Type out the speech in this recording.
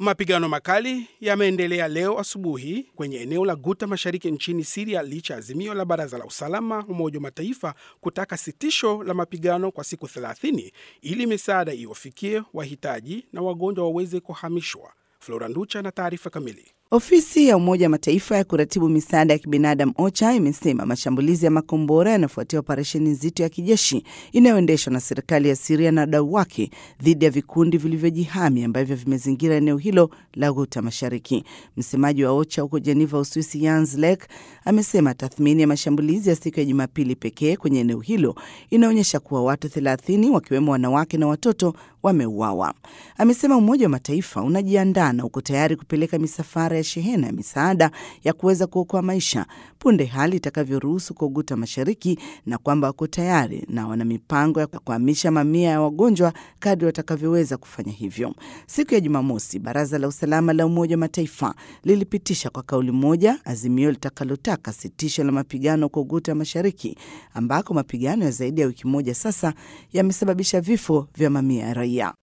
Mapigano makali yameendelea leo asubuhi kwenye eneo la Ghouta mashariki nchini Syria licha azimio la Baraza la Usalama Umoja wa Mataifa kutaka sitisho la mapigano kwa siku 30 ili misaada iwafikie wahitaji na wagonjwa waweze kuhamishwa. Flora Nducha na taarifa kamili. Ofisi ya Umoja wa Mataifa ya kuratibu misaada ya kibinadamu OCHA imesema mashambulizi ya makombora yanafuatia operesheni nzito ya kijeshi inayoendeshwa na serikali ya Syria na wadau wake dhidi ya vikundi vilivyojihami ambavyo vimezingira eneo hilo la Ghouta mashariki. Msemaji wa OCHA huko Geneva, Uswisi, Jens Lek amesema tathmini ya mashambulizi ya siku ya Jumapili pekee kwenye eneo hilo inaonyesha kuwa watu 30 wakiwemo wanawake na watoto wameuawa. Amesema Umoja wa Mataifa unajiandaa na uko tayari kupeleka misafara ya shehena ya misaada ya kuweza kuokoa maisha punde hali itakavyoruhusu kwa Ghouta mashariki, na kwamba wako tayari na wana mipango ya kuhamisha mamia ya wagonjwa kadri watakavyoweza kufanya hivyo. Siku ya Jumamosi, Baraza la Usalama la Umoja wa Mataifa lilipitisha kwa kauli moja azimio litakalotaka sitisho la mapigano kwa Ghouta mashariki, ambako mapigano ya zaidi ya wiki moja sasa yamesababisha vifo vya mamia ya raia.